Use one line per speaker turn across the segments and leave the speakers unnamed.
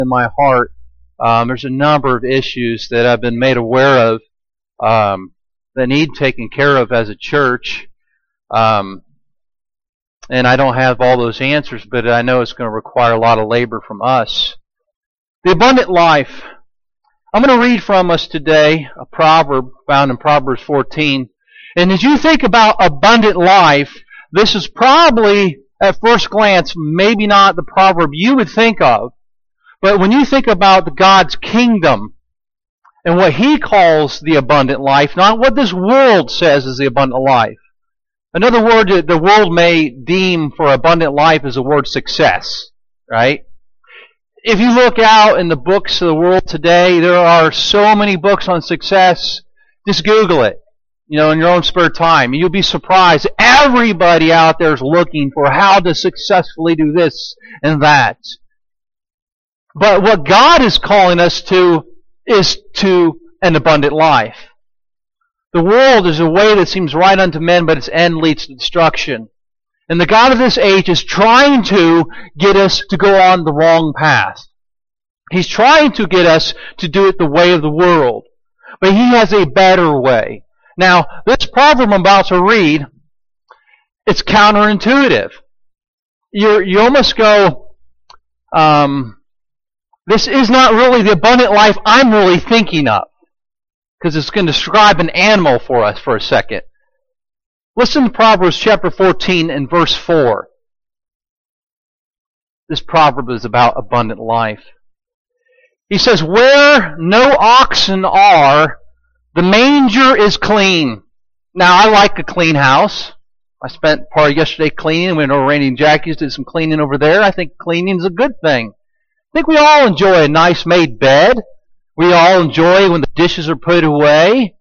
in my heart. There's a number of issues that I've been made aware of that need taken care of as a church. And I don't have all those answers, but I know it's going to require a lot of labor from us. The abundant life. I'm going to read from us today a proverb found in Proverbs 14. And as you think about abundant life, this is probably, at first glance, maybe not the proverb you would think of. But when you think about God's kingdom and what He calls the abundant life, not what this world says is the abundant life. Another word that the world may deem for abundant life is the word success, right? If you look out in the books of the world today, there are so many books on success. Just Google it, in your own spare time. You'll be surprised. Everybody out there is looking for how to successfully do this and that. But what God is calling us to is to an abundant life. The world is a way that seems right unto men, but its end leads to destruction. And the God of this age is trying to get us to go on the wrong path. He's trying to get us to do it the way of the world. But He has a better way. Now, this proverb I'm about to read, it's counterintuitive. You almost go, this is not really the abundant life I'm really thinking of. Because it's going to describe an animal for us for a second. Listen to Proverbs chapter 14 and verse 4. This proverb is about abundant life. He says, "Where no oxen are, the manger is clean." Now, I like a clean house. I spent part of yesterday cleaning. Went over Randy and Jackie's, did some cleaning over there. I think cleaning is a good thing. I think we all enjoy a nice made bed. We all enjoy when the dishes are put away.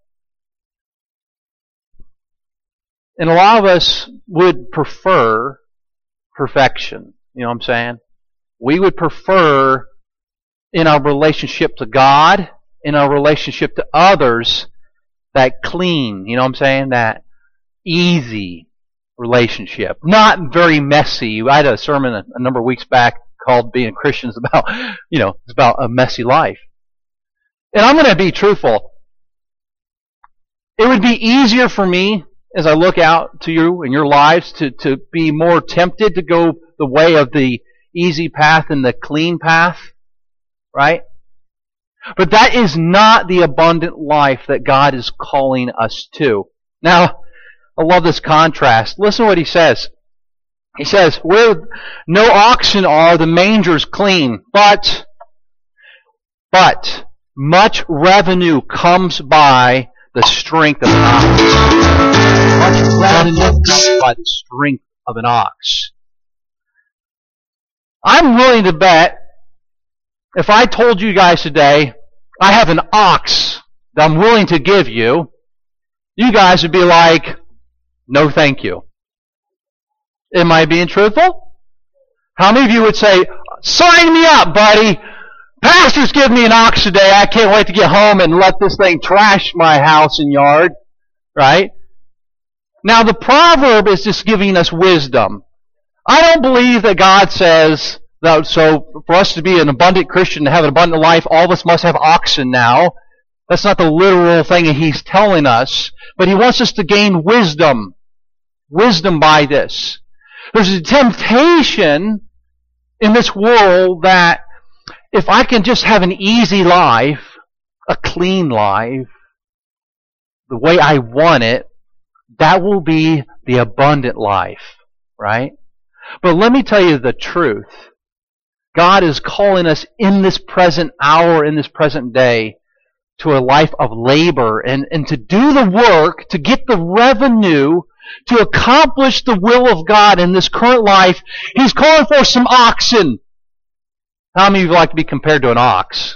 And a lot of us would prefer perfection. You know what I'm saying? We would prefer in our relationship to God, in our relationship to others, that clean, you know what I'm saying? That easy relationship. Not very messy. I had a sermon a number of weeks back called Being a Christian is about, it's about a messy life. And I'm going to be truthful. It would be easier for me as I look out to you and your lives to be more tempted to go the way of the easy path and the clean path, right? But that is not the abundant life that God is calling us to. Now, I love this contrast. Listen to what He says. He says, "Where no oxen are, the manger is clean, but much revenue comes by the strength of an ox." Much revenue comes by the strength of an ox. I'm willing to bet, if I told you guys today, I have an ox that I'm willing to give you, you guys would be like, no thank you. Am I being truthful? How many of you would say, sign me up, buddy? Pastor's giving me an ox today. I can't wait to get home and let this thing trash my house and yard. Right? Now the proverb is just giving us wisdom. I don't believe that God says that so for us to be an abundant Christian, to have an abundant life, all of us must have oxen now. That's not the literal thing that He's telling us. But He wants us to gain wisdom. Wisdom by this. There's a temptation in this world that if I can just have an easy life, a clean life, the way I want it, that will be the abundant life, right? But let me tell you the truth. God is calling us in this present hour, in this present day, to a life of labor and to do the work, to get the revenue, to accomplish the will of God in this current life. He's calling for some oxen. How many of you like to be compared to an ox?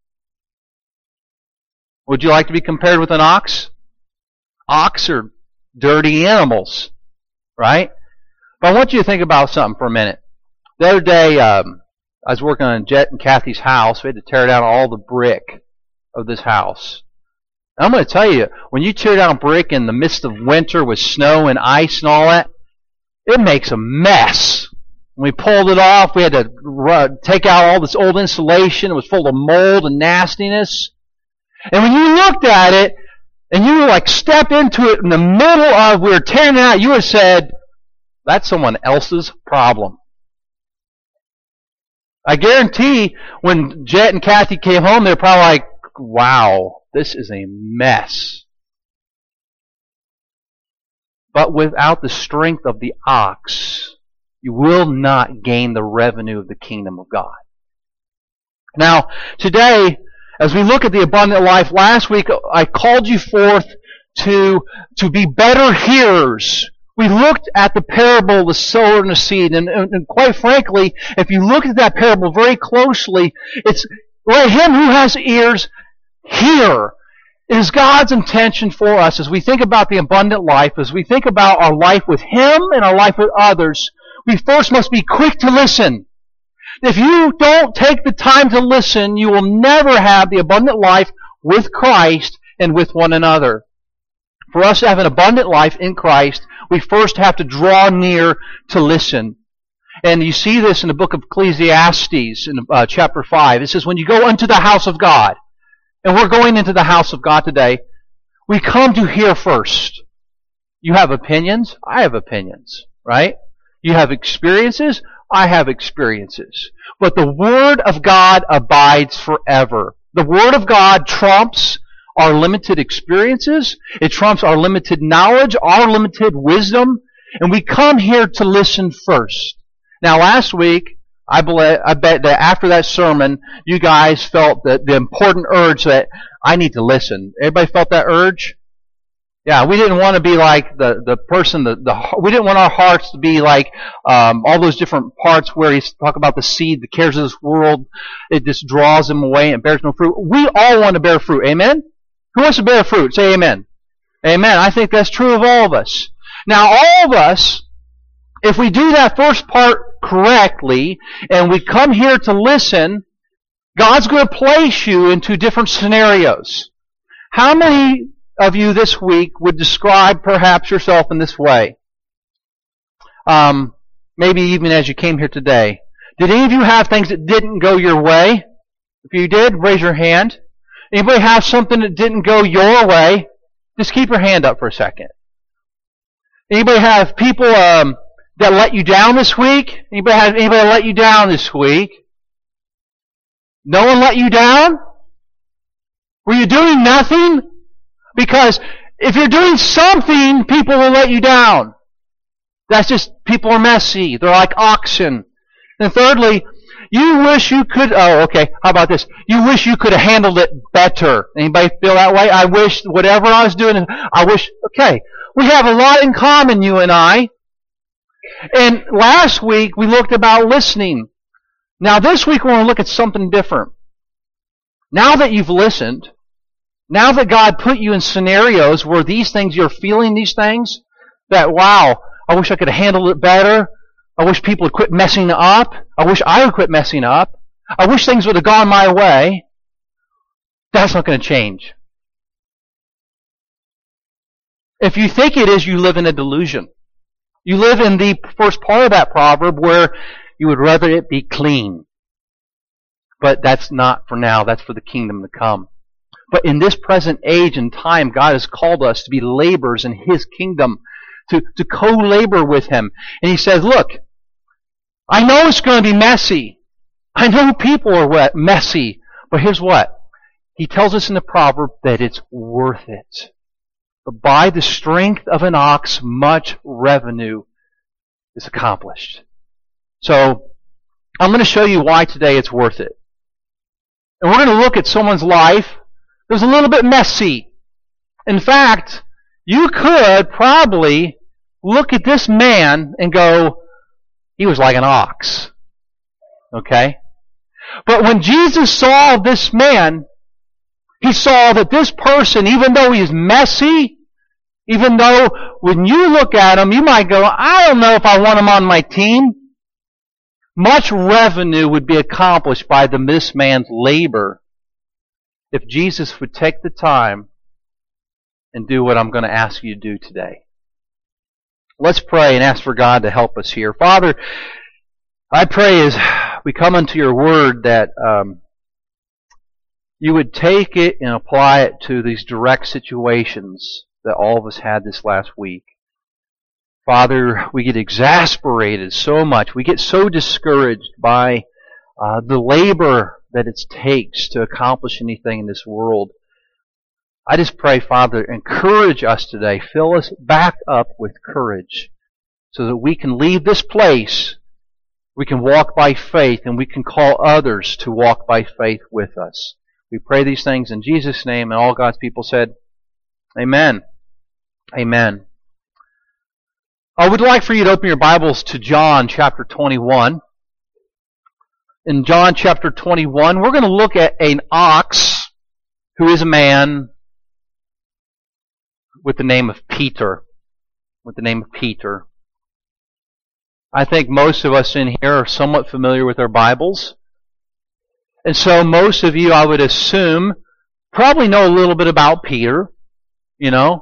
Would you like to be compared with an ox? Ox are dirty animals, right? But I want you to think about something for a minute. The other day, I was working on Jet and Kathy's house. We had to tear down all the brick of this house. And I'm going to tell you, when you tear down brick in the midst of winter with snow and ice and all that, it makes a mess. When we pulled it off, we had to take out all this old insulation. It was full of mold and nastiness. And when you looked at it, and you like stepped into it in the middle of, we were tearing it out, you would have said, that's someone else's problem. I guarantee when Jet and Kathy came home, they were probably like, wow, this is a mess. But without the strength of the ox, you will not gain the revenue of the kingdom of God. Now, today, as we look at the abundant life, last week I called you forth to be better hearers. We looked at the parable of the sower and the seed, and quite frankly, if you look at that parable very closely, it's let him who has ears hear. It is God's intention for us as we think about the abundant life, as we think about our life with Him and our life with others, we first must be quick to listen. If you don't take the time to listen, you will never have the abundant life with Christ and with one another. For us to have an abundant life in Christ, we first have to draw near to listen. And you see this in the book of Ecclesiastes in chapter 5. It says, when you go unto the house of God, and we're going into the house of God today, we come to hear first. You have opinions, I have opinions, right? You have experiences, I have experiences. But the Word of God abides forever. The Word of God trumps our limited experiences. It trumps our limited knowledge, our limited wisdom. And we come here to listen first. Now last week, I bet that after that sermon, you guys felt the important urge that I need to listen. Everybody felt that urge? Yeah, we didn't want to be like the person, we didn't want our hearts to be like all those different parts where he's talk about the seed, the cares of this world. It just draws them away and bears no fruit. We all want to bear fruit. Amen? Who wants to bear fruit? Say amen. Amen. I think that's true of all of us. Now, all of us, if we do that first part correctly, and we come here to listen, God's going to place you into different scenarios. How many of you this week would describe perhaps yourself in this way? Maybe even as you came here today. Did any of you have things that didn't go your way? If you did, raise your hand. Anybody have something that didn't go your way? Just keep your hand up for a second. Anybody have people that let you down this week? Anybody let you down this week? No one let you down? Were you doing nothing? Because if you're doing something, people will let you down. That's just, people are messy. They're like oxen. And thirdly, you wish you could, how about this? You wish you could have handled it better. Anybody feel that way? I wish whatever I was doing, we have a lot in common, you and I. And last week, we looked about listening. Now this week, we're going to look at something different. Now that you've listened, now that God put you in scenarios where these things, you're feeling these things, that, wow, I wish I could have handled it better. I wish people would quit messing up. I wish I would quit messing up. I wish things would have gone my way. That's not going to change. If you think it is, you live in a delusion. You live in the first part of that proverb where you would rather it be clean. But that's not for now. That's for the kingdom to come. But in this present age and time, God has called us to be laborers in His kingdom, to co-labor with Him. And He says, look, I know it's going to be messy. I know people are messy. But here's what. He tells us in the proverb that it's worth it. But by the strength of an ox, much revenue is accomplished. So, I'm going to show you why today it's worth it. And we're going to look at someone's life that was a little bit messy. In fact, you could probably look at this man and go, he was like an ox. Okay? But when Jesus saw this man, He saw that this person, even though he's messy, even though when you look at him, you might go, I don't know if I want him on my team. Much revenue would be accomplished by this man's labor if Jesus would take the time and do what I'm going to ask you to do today. Let's pray and ask for God to help us here. Father, I pray as we come unto your word that you would take it and apply it to these direct situations that all of us had this last week. Father, we get exasperated so much. We get so discouraged by the labor that it takes to accomplish anything in this world. I just pray, Father, encourage us today. Fill us back up with courage so that we can leave this place. We can walk by faith, and we can call others to walk by faith with us. We pray these things in Jesus' name, and all God's people said, Amen. Amen. I would like for you to open your Bibles to John chapter 21. In John chapter 21, we're going to look at an ox who is a man with the name of Peter. With the name of Peter. I think most of us in here are somewhat familiar with our Bibles. And so most of you, I would assume, probably know a little bit about Peter. You know,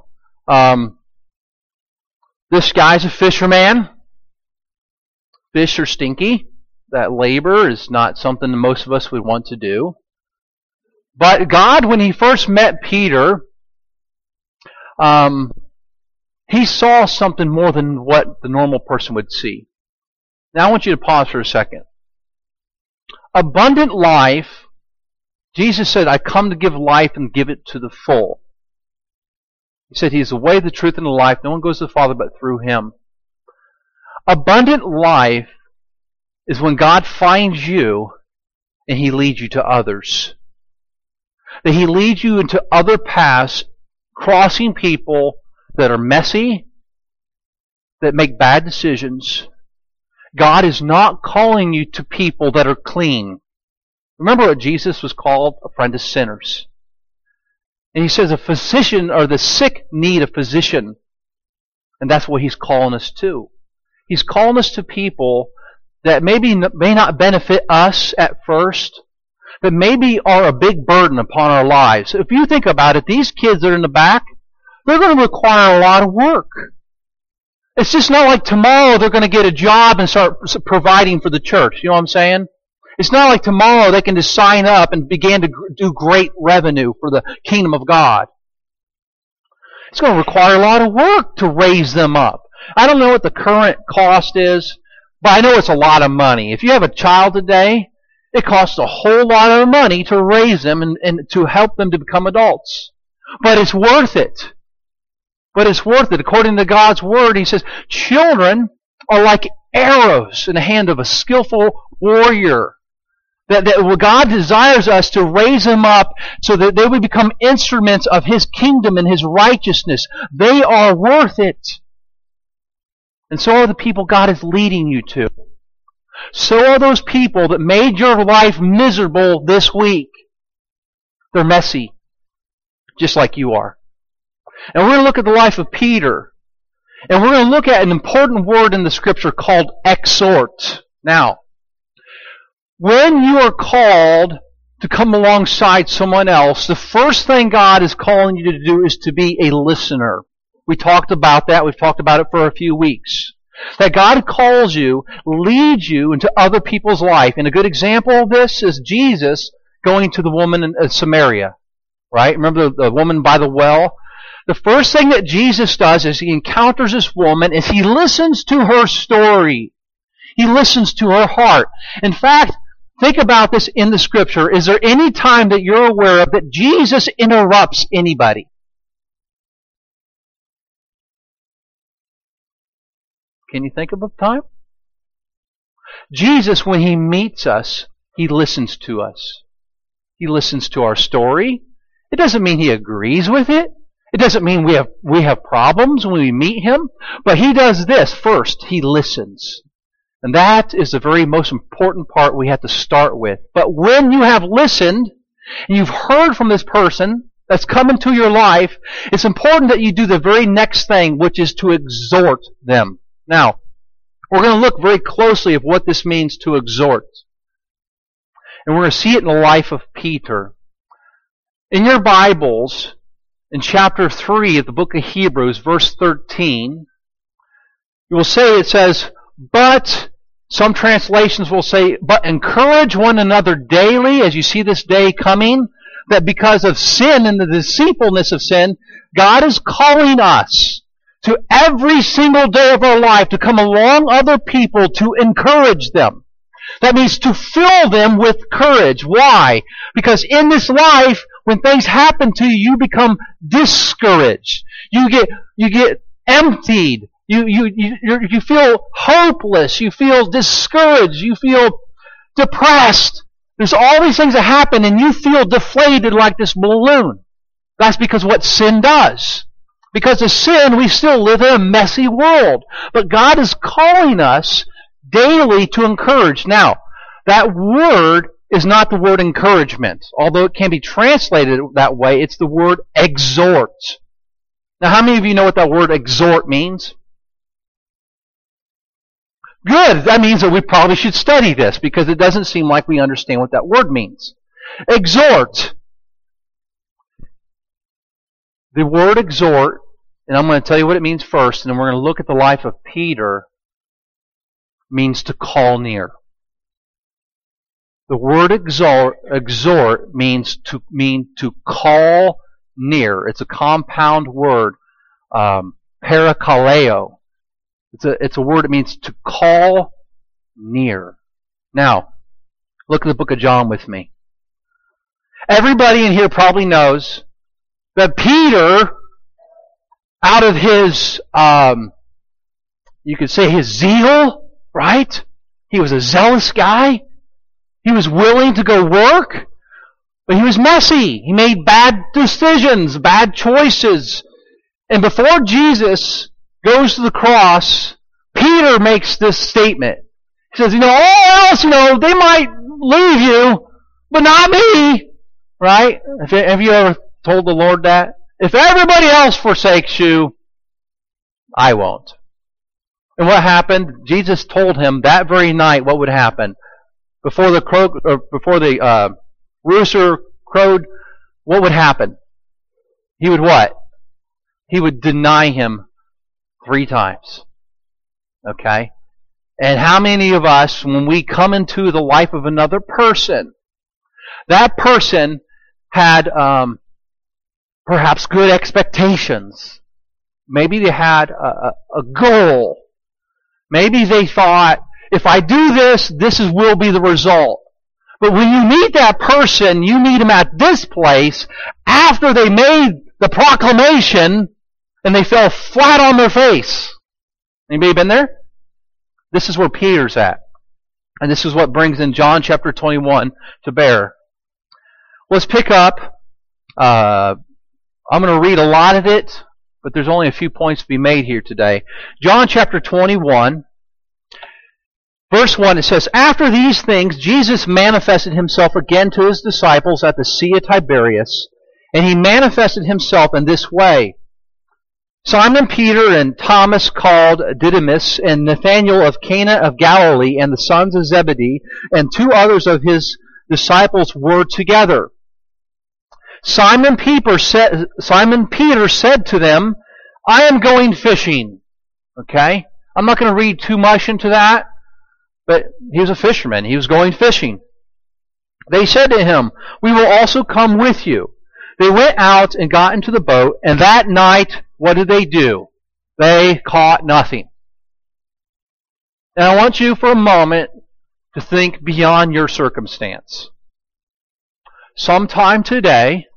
this guy's a fisherman. Fish are stinky. That labor is not something that most of us would want to do. But God, when He first met Peter, He saw something more than what the normal person would see. Now I want you to pause for a second. Abundant life, Jesus said, I come to give life and give it to the full. He said He is the way, the truth, and the life. No one goes to the Father but through Him. Abundant life is when God finds you and He leads you to others. That He leads you into other paths, crossing people that are messy, that make bad decisions. God is not calling you to people that are clean. Remember what Jesus was called? A friend of sinners. And He says a physician, or the sick need a physician. And that's what He's calling us to. He's calling us to people that may not benefit us at first, that maybe are a big burden upon our lives. If you think about it, these kids that are in the back, they're going to require a lot of work. It's just not like tomorrow they're going to get a job and start providing for the church. You know what I'm saying? It's not like tomorrow they can just sign up and begin to do great revenue for the kingdom of God. It's going to require a lot of work to raise them up. I don't know what the current cost is, but I know it's a lot of money. If you have a child today, it costs a whole lot of money to raise them and to help them to become adults. But it's worth it. But it's worth it. According to God's Word, He says, children are like arrows in the hand of a skillful warrior. That God desires us to raise them up so that they would become instruments of His kingdom and His righteousness. They are worth it. And so are the people God is leading you to. So are those people that made your life miserable this week. They're messy, just like you are. And we're going to look at the life of Peter. And we're going to look at an important word in the Scripture called exhort. Now, when you are called to come alongside someone else, the first thing God is calling you to do is to be a listener. We talked about that. We've talked about it for a few weeks. That God calls you, leads you into other people's life. And a good example of this is Jesus going to the woman in Samaria. Right? Remember the woman by the well? The first thing that Jesus does is He encounters this woman is He listens to her story. He listens to her heart. In fact, think about this in the Scripture. Is there any time that you're aware of that Jesus interrupts anybody? Can you think of a time? Jesus, when He meets us, He listens to us. He listens to our story. It doesn't mean He agrees with it. It doesn't mean we have problems when we meet Him. But He does this first. He listens. And that is the very most important part we have to start with. But when you have listened, and you've heard from this person that's come into your life, it's important that you do the very next thing, which is to exhort them. Now, we're going to look very closely at what this means to exhort. And we're going to see it in the life of Peter. In your Bibles, in chapter 3 of the book of Hebrews, verse 13, you will say it says, but Some translations will say, but encourage one another daily as you see this day coming, that because of sin and the deceitfulness of sin, God is calling us to every single day of our life to come along other people to encourage them. That means to fill them with courage. Why? Because in this life, when things happen to you, you become discouraged. You get emptied. You feel hopeless. You feel discouraged. You feel depressed. There's all these things that happen and you feel deflated like this balloon. That's because what sin does. Because of sin, we still live in a messy world. But God is calling us daily to encourage. Now, that word is not the word encouragement. Although it can be translated that way, it's the word exhort. Now, how many of you know what that word exhort means? Good. That means that we probably should study this because it doesn't seem like we understand what that word means. Exhort. The word exhort, and I'm going to tell you what it means first, and then we're going to look at the life of Peter, means to call near. The word exhort means to call near. It's a compound word, parakaleo. It's a word that means to call near. Now, look at the book of John with me. Everybody in here probably knows that Peter, out of his, you could say his zeal, right? He was a zealous guy. He was willing to go work, but he was messy. He made bad decisions, bad choices. And before Jesus goes to the cross, Peter makes this statement. He says, all else, they might leave you, but not me. Right? Have you ever told the Lord that? If everybody else forsakes you, I won't. And what happened? Jesus told him that very night what would happen. Before the rooster crowed, what would happen? He would what? He would deny him 3 times. Okay? And how many of us, when we come into the life of another person, that person had perhaps good expectations. Maybe they had a goal. Maybe they thought, if I do this, will be the result. But when you meet that person, you meet them at this place after they made the proclamation and they fell flat on their face. Anybody been there? This is where Peter's at. And this is what brings in John chapter 21 to bear. Let's pick up. I'm going to read a lot of it, but there's only a few points to be made here today. John chapter 21. Verse 1, it says, After these things, Jesus manifested himself again to his disciples at the Sea of Tiberias, and he manifested himself in this way. Simon Peter and Thomas called Didymus, and Nathanael of Cana of Galilee, and the sons of Zebedee, and 2 others of his disciples were together. Simon Peter said to them, I am going fishing. Okay? I'm not going to read too much into that. But he was a fisherman. He was going fishing. They said to him, we will also come with you. They went out and got into the boat, and that night, what did they do? They caught nothing. And I want you for a moment to think beyond your circumstance. Sometime today,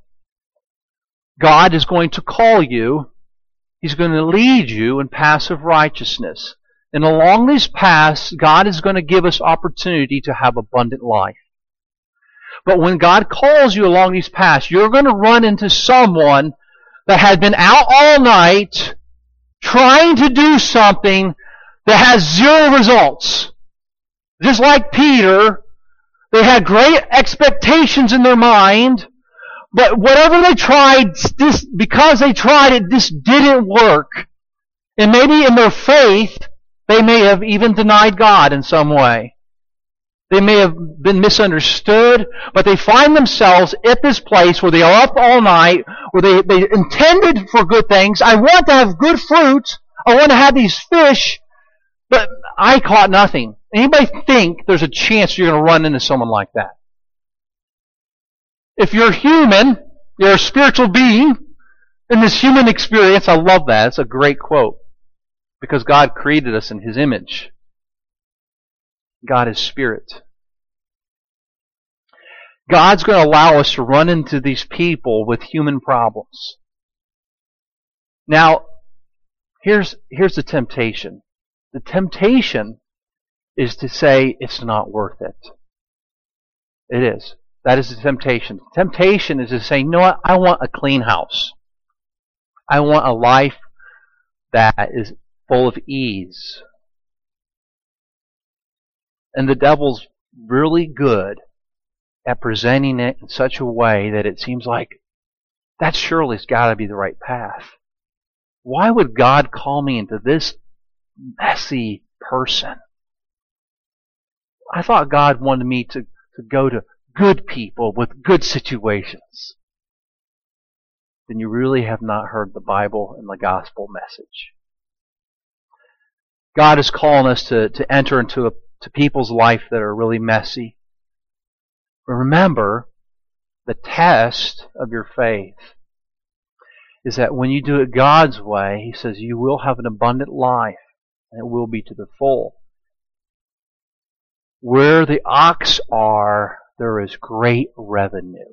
God is going to call you. He's going to lead you in paths of righteousness. And along these paths, God is going to give us opportunity to have abundant life. But when God calls you along these paths, you're going to run into someone that had been out all night trying to do something that has 0 results. Just like Peter, they had great expectations in their mind, but whatever they tried, because they tried it, this didn't work. And maybe in their faith, they may have even denied God in some way. They may have been misunderstood, but they find themselves at this place where they are up all night, where they intended for good things. I want to have good fruit. I want to have these fish. But I caught nothing. Anybody think there's a chance you're going to run into someone like that? If you're human, you're a spiritual being, in this human experience, I love that. It's a great quote. Because God created us in His image. God is spirit. God's going to allow us to run into these people with human problems. Now, here's the temptation. The temptation is to say it's not worth it. It is. That is the temptation. The temptation is to say, you know what? I want a clean house. I want a life that is full of ease. And the devil's really good at presenting it in such a way that it seems like that surely has got to be the right path. Why would God call me into this messy person? I thought God wanted me to go to good people with good situations. Then you really have not heard the Bible and the gospel message. God is calling us to enter into people's life that are really messy. But remember, the test of your faith is that when you do it God's way, He says you will have an abundant life, and it will be to the full. Where the ox are, there is great revenue.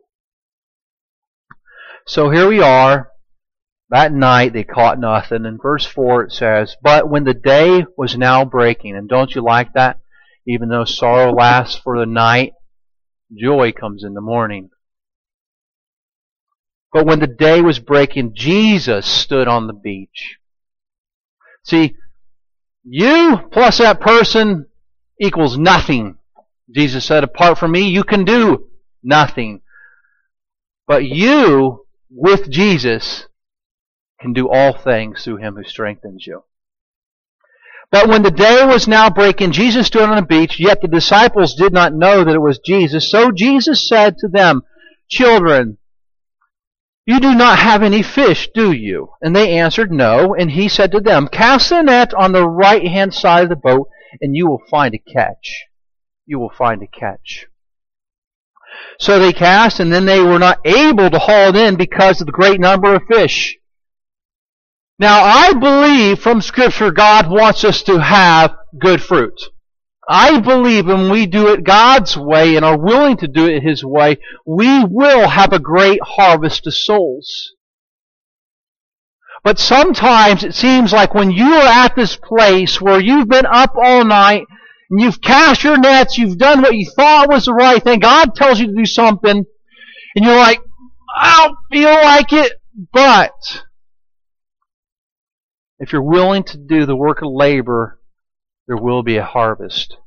So here we are. That night they caught nothing. In verse 4 it says, "But when the day was now breaking," and don't you like that? Even though sorrow lasts for the night, joy comes in the morning. "But when the day was breaking, Jesus stood on the beach." See, you plus that person equals nothing. Jesus said, apart from me, you can do nothing. But you, with Jesus, can do all things through Him who strengthens you. "But when the day was now breaking, Jesus stood on the beach, yet the disciples did not know that it was Jesus. So Jesus said to them, 'Children, you do not have any fish, do you?' And they answered, 'No.' And He said to them, 'Cast the net on the right-hand side of the boat, and you will find a catch.' You will find a catch." So they cast, and then they were not able to haul it in because of the great number of fish. Now, I believe from Scripture God wants us to have good fruit. I believe when we do it God's way and are willing to do it His way, we will have a great harvest of souls. But sometimes it seems like when you are at this place where you've been up all night, and you've cast your nets, you've done what you thought was the right thing, God tells you to do something, and you're like, I don't feel like it, but if you're willing to do the work of labor, there will be a harvest.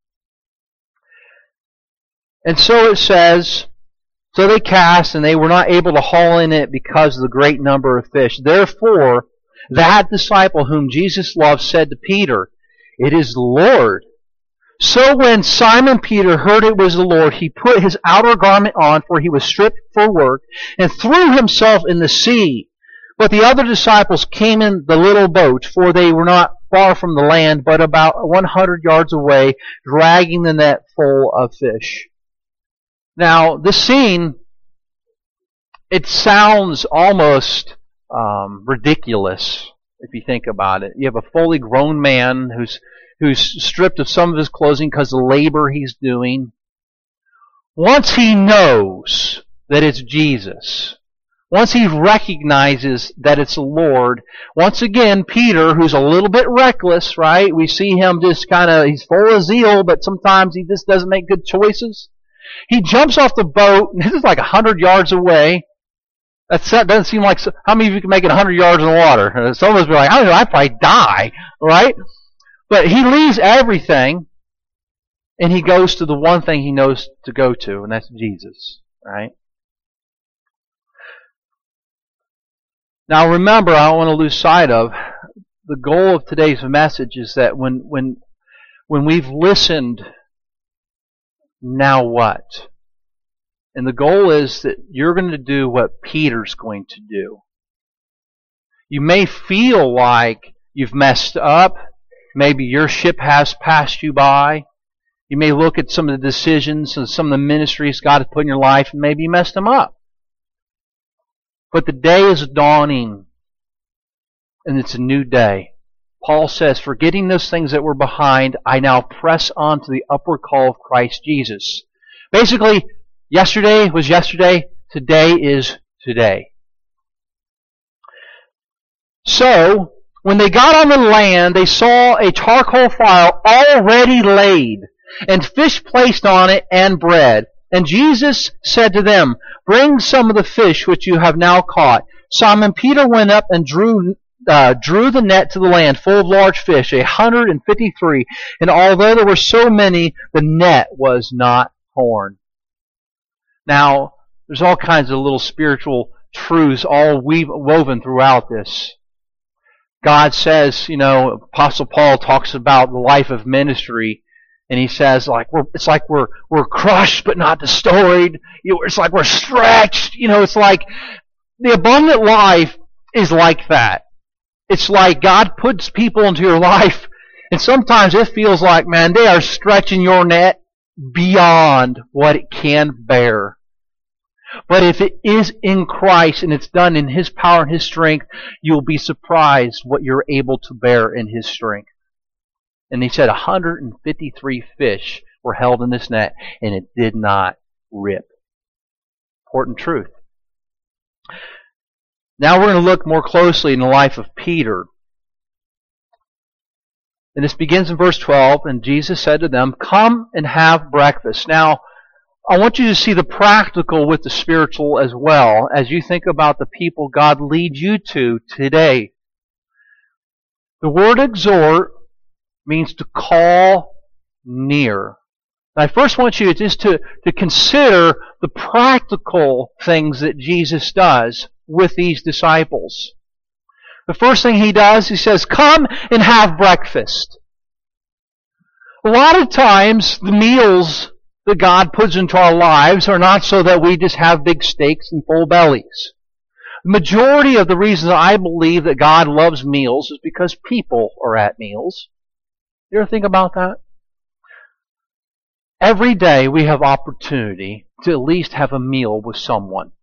And so it says, so they cast, and they were not able to haul in it because of the great number of fish. Therefore, that disciple whom Jesus loved said to Peter, "It is the Lord." So when Simon Peter heard it was the Lord, he put his outer garment on, for he was stripped for work, and threw himself in the sea. But the other disciples came in the little boat, for they were not far from the land, but about 100 yards away, dragging the net full of fish. Now, this scene, it sounds almost ridiculous if you think about it. You have a fully grown man who's stripped of some of his clothing because of the labor he's doing. Once he knows that it's Jesus, once he recognizes that it's the Lord, once again, Peter, who's a little bit reckless, right? We see him just he's full of zeal, but sometimes he just doesn't make good choices. He jumps off the boat, and this is like 100 yards away. That doesn't seem like, how many of you can make it 100 yards in the water? Some of us be like, I don't know, I'd probably die, right? But he leaves everything, and he goes to the one thing he knows to go to, and that's Jesus, right? Now remember, I don't want to lose sight of, the goal of today's message is that when we've listened, now what? And the goal is that you're going to do what Peter's going to do. You may feel like you've messed up. Maybe your ship has passed you by. You may look at some of the decisions and some of the ministries God has put in your life, and maybe you messed them up. But the day is dawning, and it's a new day. Paul says, forgetting those things that were behind, I now press on to the upward call of Christ Jesus. Basically, yesterday was yesterday, today is today. So, when they got on the land, they saw a charcoal fire already laid, and fish placed on it, and bread. And Jesus said to them, bring some of the fish which you have now caught. Simon Peter went up and drew the net to the land full of large fish, 153. And although there were so many, the net was not torn. Now, there's all kinds of little spiritual truths all woven throughout this. God says, Apostle Paul talks about the life of ministry, and he says, it's like we're crushed but not destroyed. It's like we're stretched. It's like the abundant life is like that. It's like God puts people into your life, and sometimes it feels like, man, they are stretching your net beyond what it can bear. But if it is in Christ and it's done in His power and His strength, you'll be surprised what you're able to bear in His strength. And he said 153 fish were held in this net, and it did not rip. Important truth. Now we're going to look more closely in the life of Peter. And this begins in verse 12, and Jesus said to them, come and have breakfast. Now, I want you to see the practical with the spiritual as well as you think about the people God leads you to today. The word exhort means to call near. I first want you just to consider the practical things that Jesus does with these disciples. The first thing He does, He says, come and have breakfast. A lot of times, the meals that God puts into our lives are not so that we just have big steaks and full bellies. The majority of the reasons I believe that God loves meals is because people are at meals. You ever think about that? Every day we have opportunity to at least have a meal with someone.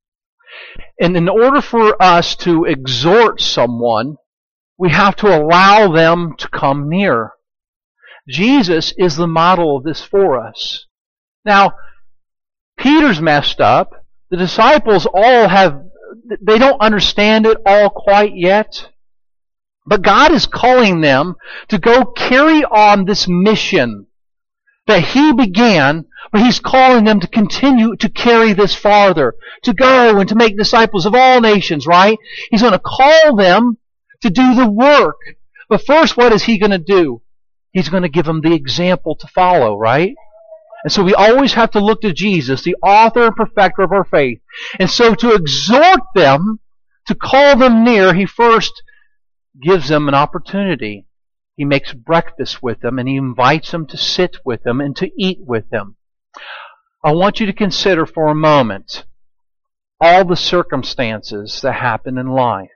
And in order for us to exhort someone, we have to allow them to come near. Jesus is the model of this for us. Now, Peter's messed up. The disciples they don't understand it all quite yet. But God is calling them to go carry on this mission that He began, but He's calling them to continue to carry this farther, to go and to make disciples of all nations, right? He's going to call them to do the work. But first, what is He going to do? He's going to give them the example to follow, right? And so we always have to look to Jesus, the author and perfecter of our faith. And so to exhort them, to call them near, He first gives them an opportunity. He makes breakfast with them, and He invites them to sit with them and to eat with them. I want you to consider for a moment all the circumstances that happen in life.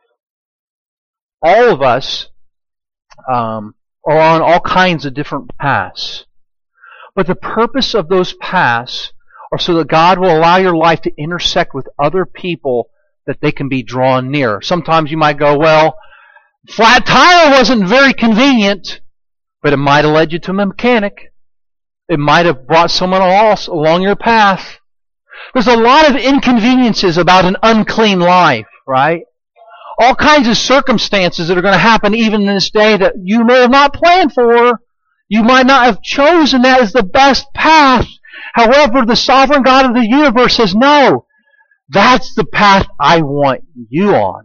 All of us are on all kinds of different paths. But the purpose of those paths are so that God will allow your life to intersect with other people that they can be drawn near. Sometimes you might go, well, flat tire wasn't very convenient, but it might have led you to a mechanic. It might have brought someone else along your path. There's a lot of inconveniences about an unclean life, right? All kinds of circumstances that are going to happen even in this day that you may have not planned for. You might not have chosen that as the best path. However, the sovereign God of the universe says, no, that's the path I want you on.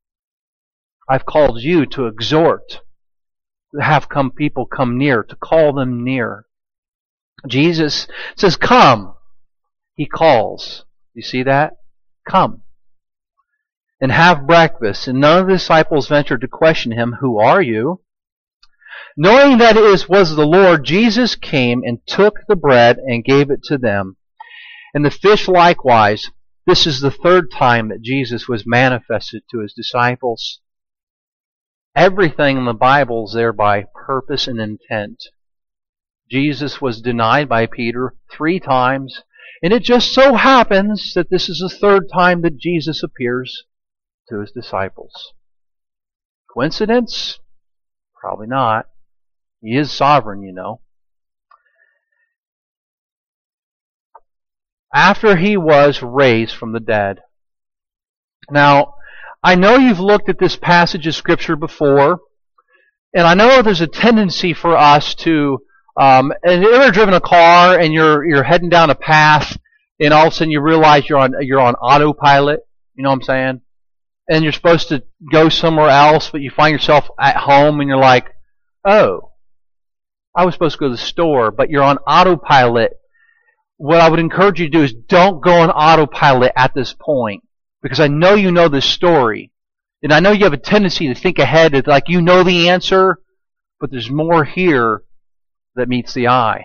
I've called you to exhort, to have people come near, to call them near. Jesus says, come. He calls. You see that? Come. And have breakfast. And none of the disciples ventured to question Him, who are you? Knowing that it was the Lord, Jesus came and took the bread and gave it to them. And the fish likewise. This is the third time that Jesus was manifested to His disciples. Everything in the Bible is there by purpose and intent. Jesus was denied by Peter 3 times, and it just so happens that this is the 3rd time that Jesus appears to his disciples. Coincidence? Probably not. He is sovereign, you know. After he was raised from the dead. Now, I know you've looked at this passage of Scripture before, and I know there's a tendency for us to, and you ever driven a car and you're heading down a path, and all of a sudden you realize you're on autopilot. You know what I'm saying? And you're supposed to go somewhere else, but you find yourself at home, and you're like, "Oh, I was supposed to go to the store," but you're on autopilot. What I would encourage you to do is don't go on autopilot at this point. Because I know you know this story. And I know you have a tendency to think ahead, like you know the answer, but there's more here that meets the eye.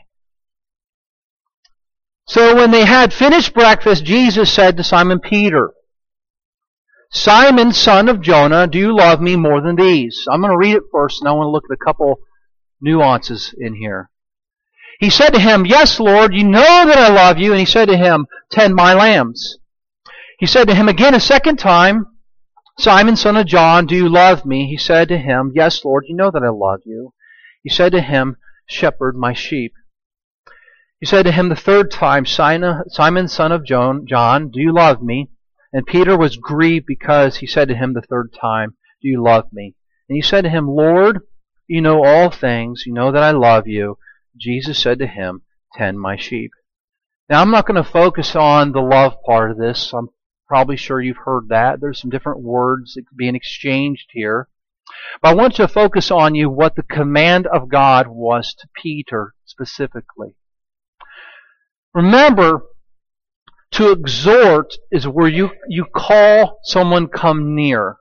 So when they had finished breakfast, Jesus said to Simon Peter, "Simon, son of Jonah, do you love me more than these?" I'm going to read it first, and I want to look at a couple nuances in here. He said to him, "Yes, Lord, you know that I love you." And he said to him, "Tend my lambs." He said to him again a second time, "Simon, son of John, do you love me?" He said to him, "Yes, Lord, you know that I love you." He said to him, "Shepherd my sheep." He said to him the 3rd time, "Simon, son of John, do you love me?" And Peter was grieved because he said to him the 3rd time, "Do you love me?" And he said to him, "Lord, you know all things. You know that I love you." Jesus said to him, "Tend my sheep." Now, I'm not going to focus on the love part of this. I'm probably sure you've heard that. There's some different words being exchanged here. But I want to focus on you what the command of God was to Peter specifically. Remember, to exhort is where you call someone come near.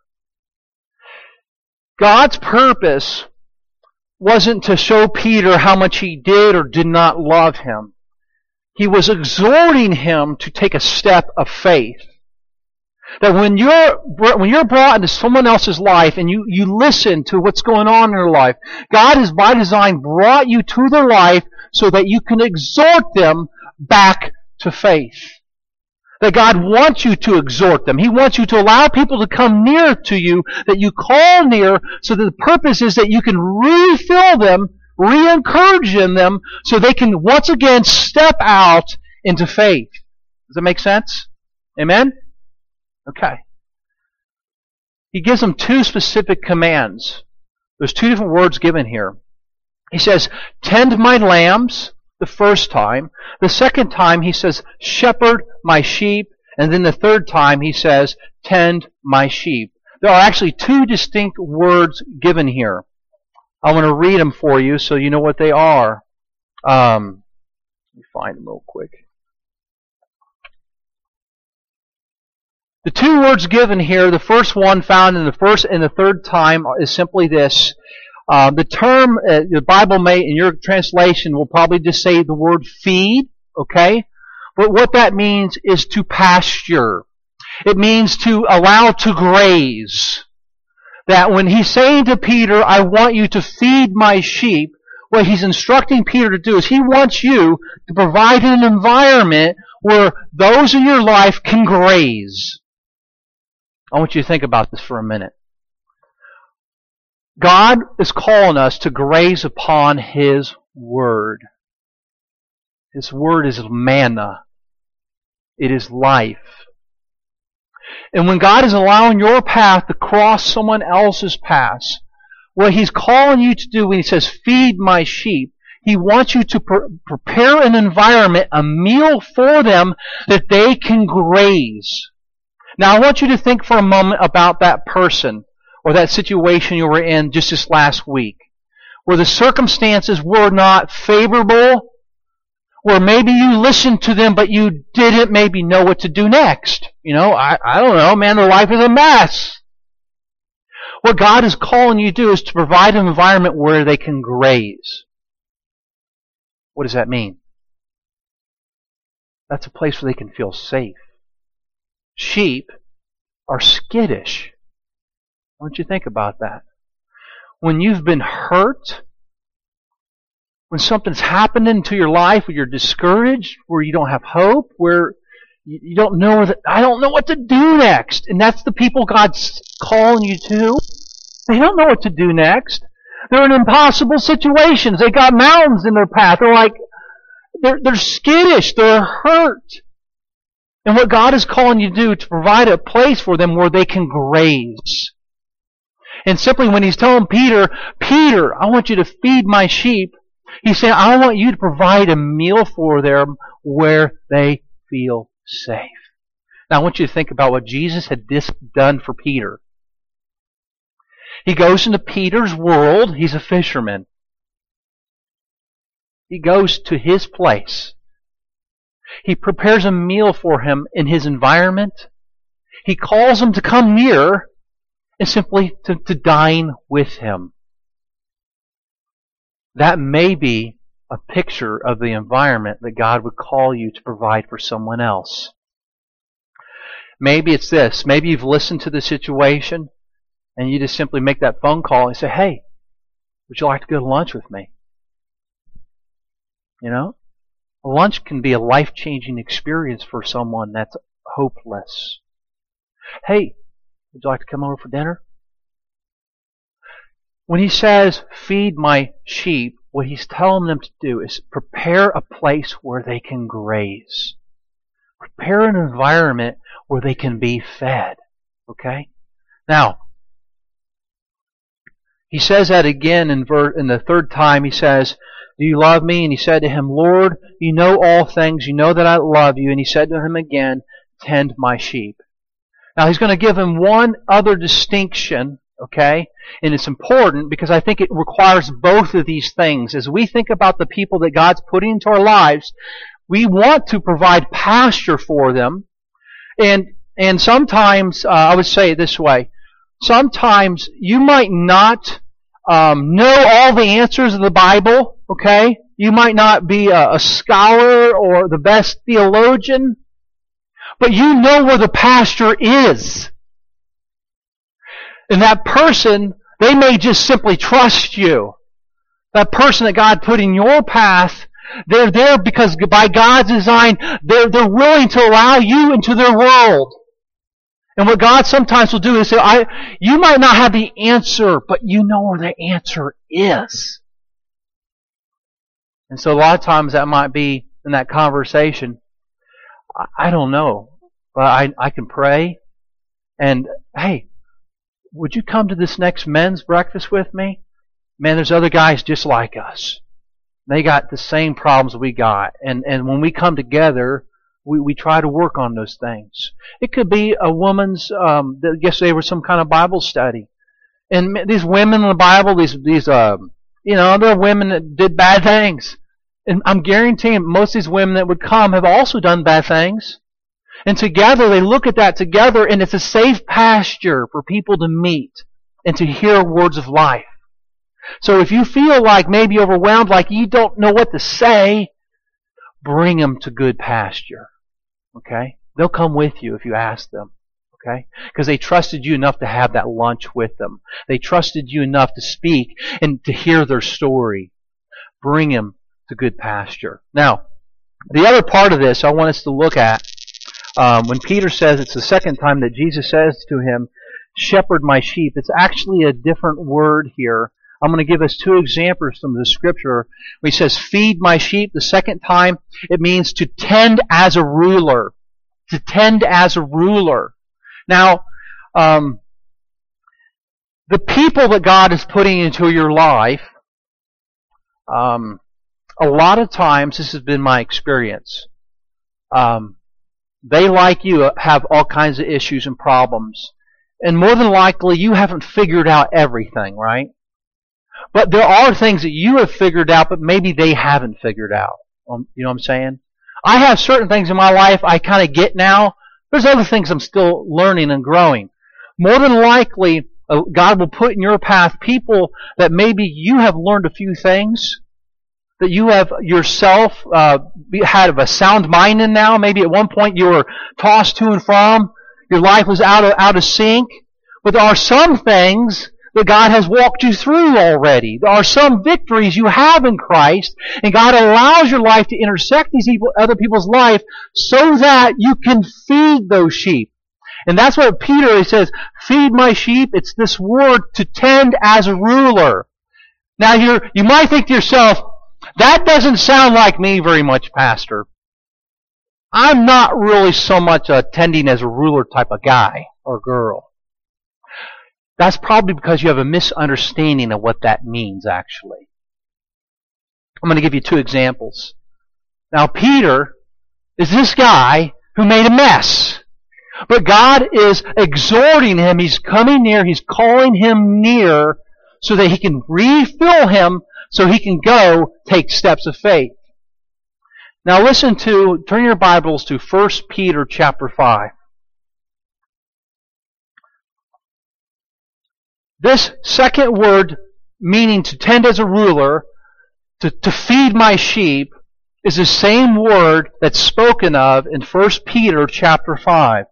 God's purpose wasn't to show Peter how much he did or did not love him. He was exhorting him to take a step of faith. That when you're brought into someone else's life and you listen to what's going on in their life, God has by design brought you to their life so that you can exhort them back to faith. That God wants you to exhort them. He wants you to allow people to come near to you, that you call near, so that the purpose is that you can refill them, re-encourage them, so they can once again step out into faith. Does that make sense? Amen? Okay. He gives them 2 specific commands. There's 2 different words given here. He says, "Tend my lambs," the first time. The second time he says, "Shepherd my sheep." And then the 3rd time he says, "Tend my sheep." There are actually 2 distinct words given here. I want to read them for you so you know what they are. Let me find them real quick. The 2 words given here, the first one found in the first and the 3rd time is simply this. The term, the Bible may, in your translation, will probably just say the word feed, okay? But what that means is to pasture. It means to allow to graze. That when he's saying to Peter, "I want you to feed my sheep," what he's instructing Peter to do is he wants you to provide an environment where those in your life can graze. I want you to think about this for a minute. God is calling us to graze upon His Word. His Word is manna. It is life. And when God is allowing your path to cross someone else's path, what He's calling you to do when He says, "Feed my sheep," He wants you to prepare an environment, a meal for them that they can graze. Now I want you to think for a moment about that person or that situation you were in just this last week, where the circumstances were not favorable, where maybe you listened to them but you didn't maybe know what to do next. I don't know, man, their life is a mess. What God is calling you to do is to provide an environment where they can graze. What does that mean? That's a place where they can feel safe. Sheep are skittish. Why don't you think about that? when you've been hurt, when something's happened into your life where you're discouraged, where you don't have hope, where you don't know I don't know what to do next. And that's the people God's calling you to. They don't know what to do next. They're in impossible situations. They got mountains in their path. They're skittish. They're hurt. And what God is calling you to do to provide a place for them where they can graze. And simply when He's telling Peter, Peter, I want you to feed my sheep, He's saying, I want you to provide a meal for them where they feel safe. Now I want you to think about what Jesus had done for Peter. He goes into Peter's world. He's a fisherman. He goes to his place. He prepares a meal for him in his environment. He calls him to come near and simply to dine with him. That may be a picture of the environment that God would call you to provide for someone else. Maybe it's this. Maybe you've listened to the situation and you just simply make that phone call and say, hey, would you like to go to lunch with me? You know? Lunch can be a life-changing experience for someone that's hopeless. Hey, would you like to come over for dinner? When He says, feed my sheep, what He's telling them to do is prepare a place where they can graze. Prepare an environment where they can be fed. Okay? Now, He says that again in the third time. He says, do you love me? And he said to him, Lord, you know all things. You know that I love you. And he said to him again, tend my sheep. Now He's going to give him one other distinction, okay? And it's important because I think it requires both of these things. As we think about the people that God's putting into our lives, we want to provide pasture for them. And sometimes, I would say it this way, sometimes you might not know all the answers of the Bible, okay? You might not be a scholar or the best theologian, but you know where the pasture is. And that person, they may just simply trust you. That person that God put in your path, they're there because by God's design, they're willing to allow you into their world. And what God sometimes will do is say, you might not have the answer, but you know where the answer is. And so a lot of times that might be in that conversation, I don't know, but I can pray. And, hey, would you come to this next men's breakfast with me? Man, there's other guys just like us. They got the same problems we got. And when we come together, we try to work on those things. It could be a woman's, yesterday was some kind of Bible study. And these women in the Bible, they're women that did bad things. And I'm guaranteeing most of these women that would come have also done bad things. And together, they look at that together, and it's a safe pasture for people to meet and to hear words of life. So if you feel like maybe overwhelmed, like you don't know what to say, bring them to good pasture. Okay? They'll come with you if you ask them. Okay? Because they trusted you enough to have that lunch with them. They trusted you enough to speak and to hear their story. Bring them to good pasture. Now, the other part of this I want us to look at, when Peter says, it's the second time that Jesus says to him, shepherd my sheep, it's actually a different word here. I'm going to give us two examples from the Scripture. He says, feed my sheep. The second time, it means to tend as a ruler. To tend as a ruler. Now, the people that God is putting into your life, a lot of times, this has been my experience, they, like you, have all kinds of issues and problems. And more than likely, you haven't figured out everything, right? But there are things that you have figured out, but maybe they haven't figured out. You know what I'm saying? I have certain things in my life I kind of get now. There's other things I'm still learning and growing. More than likely, God will put in your path people that maybe you have learned a few things, that you have yourself had a sound mind in now. Maybe at one point you were tossed to and from. Your life was out of sync. But there are some things that God has walked you through already. There are some victories you have in Christ, and God allows your life to intersect these other people's life so that you can feed those sheep. And that's what Peter says, feed my sheep. It's this word to tend as a ruler. Now you might think to yourself, that doesn't sound like me very much, Pastor. I'm not really so much a tending as a ruler type of guy or girl. That's probably because you have a misunderstanding of what that means, actually. I'm going to give you 2 examples. Now, Peter is this guy who made a mess. But God is exhorting him. He's coming near. He's calling him near so that he can refill him so he can go take steps of faith. Now turn your Bibles to 1 Peter chapter 5. This second word, meaning to tend as a ruler, to feed my sheep, is the same word that's spoken of in 1 Peter chapter 5.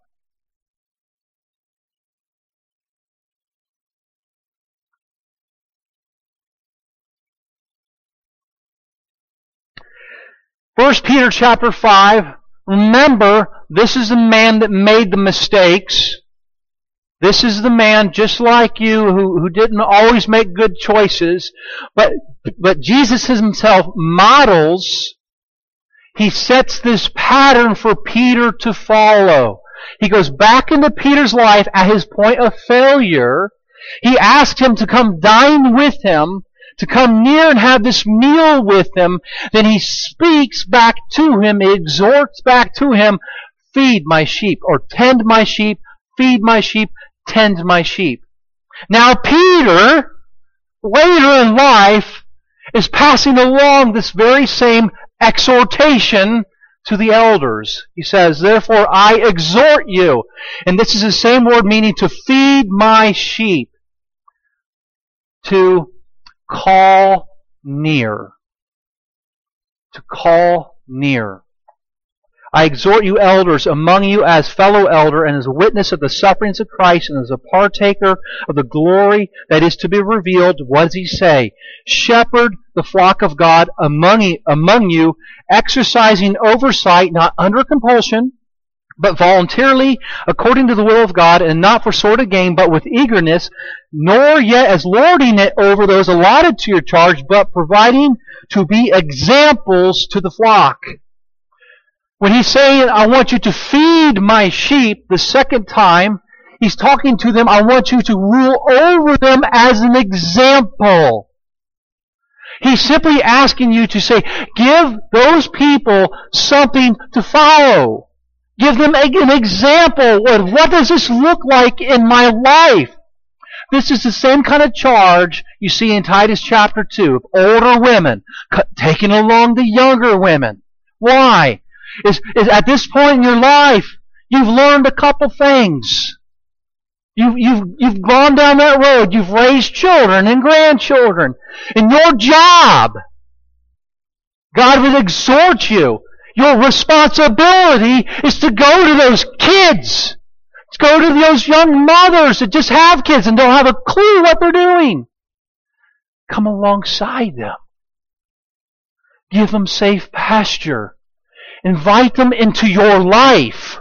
First Peter chapter 5, remember, this is the man that made the mistakes. This is the man just like you who didn't always make good choices. But Jesus himself models, he sets this pattern for Peter to follow. He goes back into Peter's life at his point of failure. He asked him to come dine with him, to come near and have this meal with him. Then he speaks back to him, he exhorts back to him, feed my sheep, or tend my sheep, feed my sheep, tend my sheep. Now Peter, later in life, is passing along this very same exhortation to the elders. He says, therefore I exhort you. And this is the same word meaning to feed my sheep. To call near. To call near. I exhort you, elders, among you as fellow elder and as a witness of the sufferings of Christ and as a partaker of the glory that is to be revealed. What does he say? Shepherd the flock of God among you, exercising oversight, not under compulsion, but voluntarily, according to the will of God, and not for sordid gain, but with eagerness, nor yet as lording it over those allotted to your charge, but providing to be examples to the flock. When he's saying, I want you to feed my sheep the second time, he's talking to them, I want you to rule over them as an example. He's simply asking you to say, give those people something to follow. Give them an example of what does this look like in my life. This is the same kind of charge you see in Titus chapter 2 of older women taking along the younger women. Why? Is at this point in your life, you've learned a couple things. You've gone down that road. You've raised children and grandchildren. In your job, God would exhort you. Your responsibility is to go to those kids. To go to those young mothers that just have kids and don't have a clue what they're doing. Come alongside them. Give them safe pasture. Invite them into your life.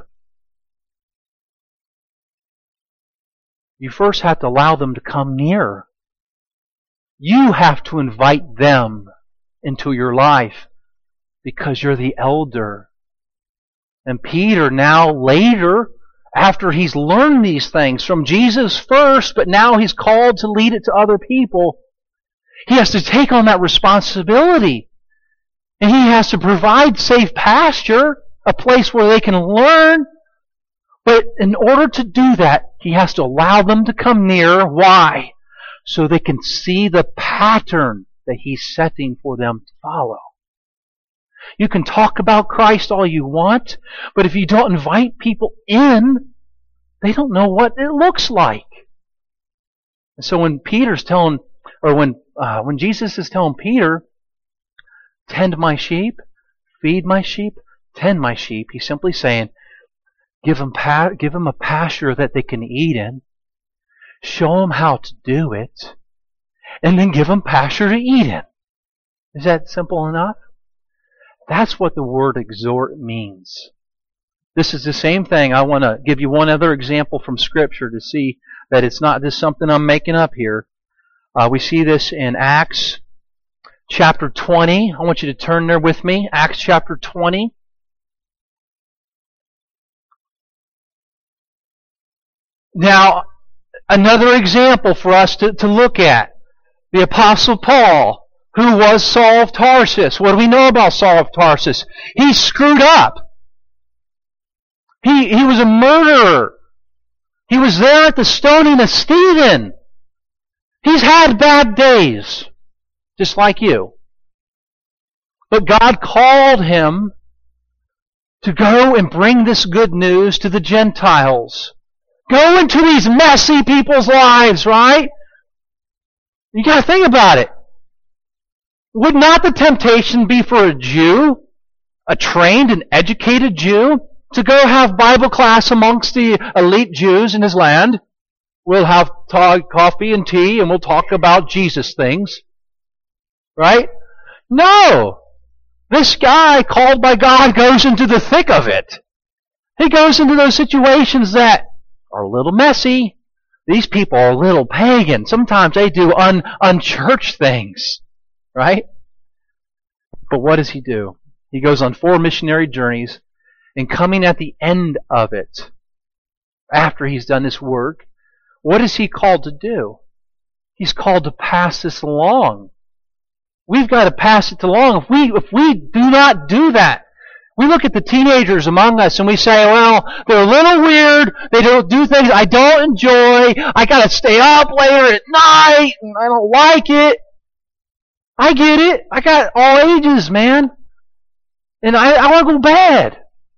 You first have to allow them to come near. You have to invite them into your life because you're the elder. And Peter now later, after he's learned these things from Jesus first, but now he's called to lead it to other people, he has to take on that responsibility. And he has to provide safe pasture, a place where they can learn. But in order to do that, he has to allow them to come near. Why? So they can see the pattern that he's setting for them to follow. You can talk about Christ all you want, but if you don't invite people in, they don't know what it looks like. And so when Peter's telling, or when Jesus is telling Peter, tend my sheep, feed my sheep, tend my sheep, he's simply saying, give them a pasture that they can eat in. show them how to do it, and then give them pasture to eat in. Is that simple enough? That's what the word exhort means. This is the same thing. I want to give you one other example from Scripture to see that it's not just something I'm making up here. We see this in Acts chapter 20. I want you to turn there with me. Acts chapter 20. Now, another example for us to look at. The Apostle Paul, who was Saul of Tarsus. What do we know about Saul of Tarsus? He screwed up. He was a murderer. He was there at the stoning of Stephen. He's had bad days, just like you. But God called him to go and bring this good news to the Gentiles. Go into these messy people's lives, right? You got to think about it. Would not the temptation be for a Jew, a trained and educated Jew, to go have Bible class amongst the elite Jews in his land? We'll have coffee and tea and we'll talk about Jesus things. Right? No! This guy, called by God, goes into the thick of it. He goes into those situations that are a little messy. These people are a little pagan. Sometimes they do unchurched things. Right? But what does he do? He goes on 4 missionary journeys, and coming at the end of it, after he's done this work, what is he called to do? He's called to pass this along. We've got to pass it along. If we do not do that, we look at the teenagers among us and we say, well, they're a little weird, they don't do things I don't enjoy, I got to stay up later at night, and I don't like it. I get it. I got all ages, man. And I want to go bad.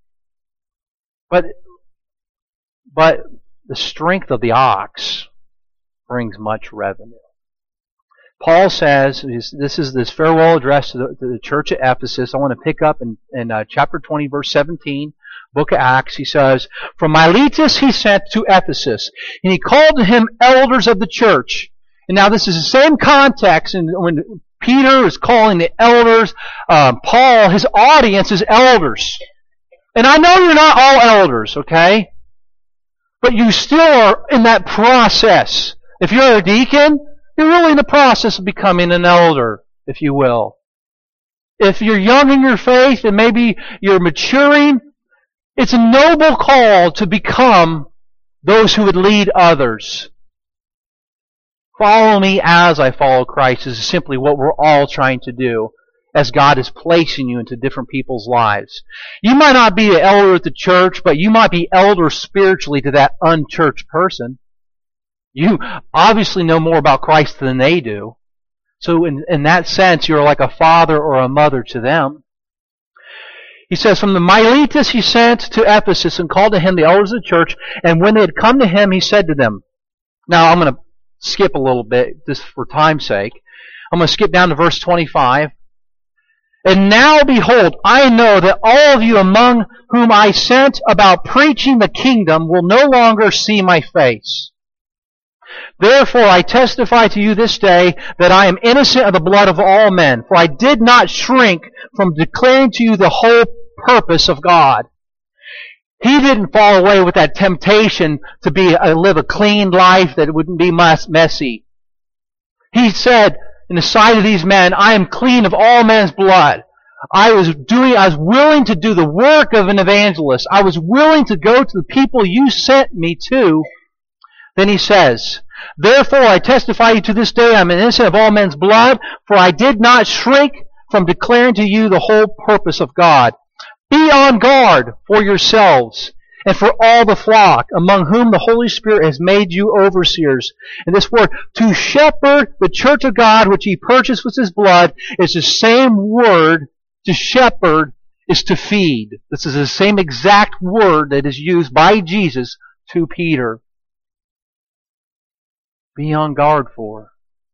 But the strength of the ox brings much revenue. Paul says, this is this farewell address to the church at Ephesus. I want to pick up in chapter 20, verse 17, book of Acts. He says, from Miletus he sent to Ephesus, and he called to him elders of the church. And now this is the same context, and when Peter is calling the elders, Paul, his audience is elders. And I know you're not all elders, okay? But you still are in that process. If you're a deacon, you're really in the process of becoming an elder, if you will. If you're young in your faith and maybe you're maturing, it's a noble call to become those who would lead others. Follow me as I follow Christ is simply what we're all trying to do as God is placing you into different people's lives. You might not be an elder at the church, but you might be elder spiritually to that unchurched person. You obviously know more about Christ than they do. So in that sense, you're like a father or a mother to them. He says, from the Miletus he sent to Ephesus and called to him the elders of the church, and when they had come to him, he said to them, now I'm going to skip a little bit just for time's sake. I'm going to skip down to verse 25. And now behold, I know that all of you among whom I sent about preaching the kingdom will no longer see my face. Therefore I testify to you this day that I am innocent of the blood of all men, for I did not shrink from declaring to you the whole purpose of God. He didn't fall away with that temptation to live a clean life that wouldn't be messy. He said, in the sight of these men, I am clean of all men's blood. I was willing to do the work of an evangelist. I was willing to go to the people you sent me to. Then he says, therefore I testify to this day I am innocent of all men's blood, for I did not shrink from declaring to you the whole purpose of God. Be on guard for yourselves and for all the flock, among whom the Holy Spirit has made you overseers. And this word, to shepherd the church of God, which he purchased with his blood, is the same word. To shepherd is to feed. This is the same exact word that is used by Jesus to Peter. Be on guard for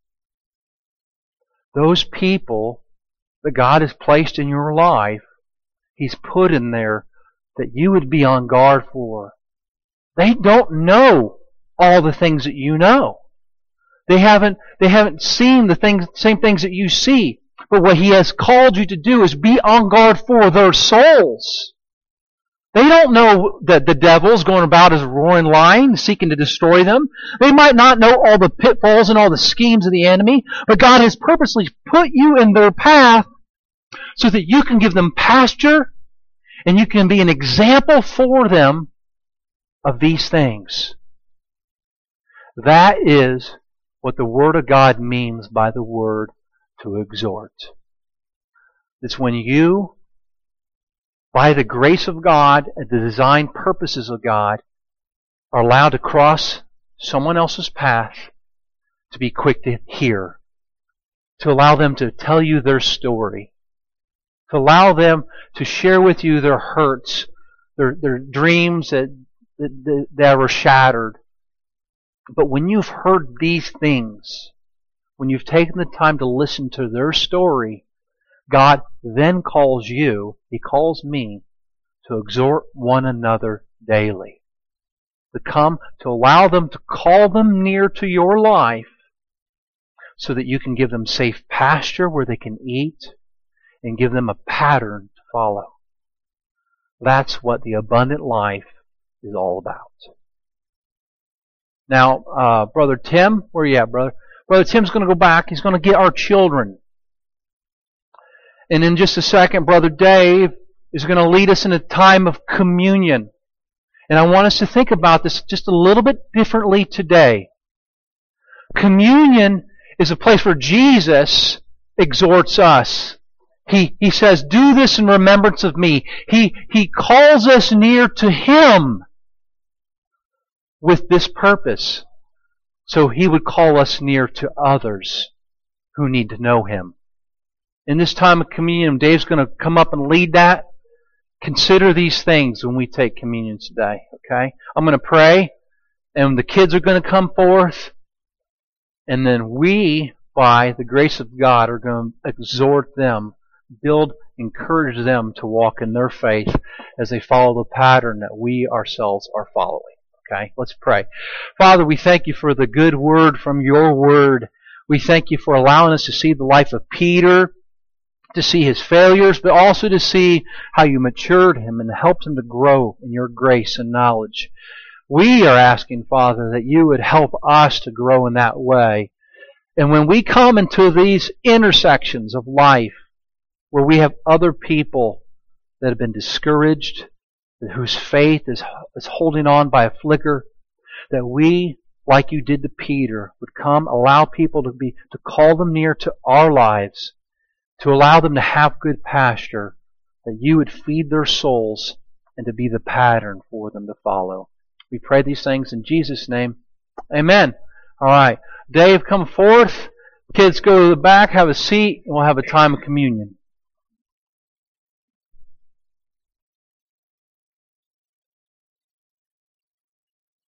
those people that God has placed in your life. He's put in there that you would be on guard for. They don't know all the things that you know. They haven't seen the same things that you see. But what He has called you to do is be on guard for their souls. They don't know that the devil's going about as a roaring lion, seeking to destroy them. They might not know all the pitfalls and all the schemes of the enemy, but God has purposely put you in their path so that you can give them pasture and you can be an example for them of these things. That is what the Word of God means by the word to exhort. It's when you, by the grace of God and the design purposes of God, are allowed to cross someone else's path, to be quick to hear, to allow them to tell you their story, to allow them to share with you their hurts, their dreams that were shattered. But when you've heard these things, when you've taken the time to listen to their story, God then calls you, He calls me, to exhort one another daily. To allow them to call them near to your life so that you can give them safe pasture where they can eat and give them a pattern to follow. That's what the abundant life is all about. Now, Brother Tim, where are you at, brother? Brother Tim's going to go back. He's going to get our children. And in just a second, Brother Dave is going to lead us in a time of communion. And I want us to think about this just a little bit differently today. Communion is a place where Jesus exhorts us. He says, do this in remembrance of me. He calls us near to Him with this purpose. So He would call us near to others who need to know Him. In this time of communion, Dave's going to come up and lead that. Consider these things when we take communion today, okay? I'm going to pray, and the kids are going to come forth, and then we, by the grace of God, are going to exhort them, encourage them to walk in their faith as they follow the pattern that we ourselves are following. Okay, let's pray. Father, we thank You for the good word from Your word. We thank You for allowing us to see the life of Peter, to see his failures, but also to see how You matured him and helped him to grow in Your grace and knowledge. We are asking, Father, that You would help us to grow in that way. And when we come into these intersections of life, where we have other people that have been discouraged, whose faith is holding on by a flicker, that we, like You did to Peter, would come, allow people to call them near to our lives, to allow them to have good pasture, that You would feed their souls and to be the pattern for them to follow. We pray these things in Jesus' name. Amen. All right. Dave, come forth. Kids, go to the back, have a seat, and we'll have a time of communion.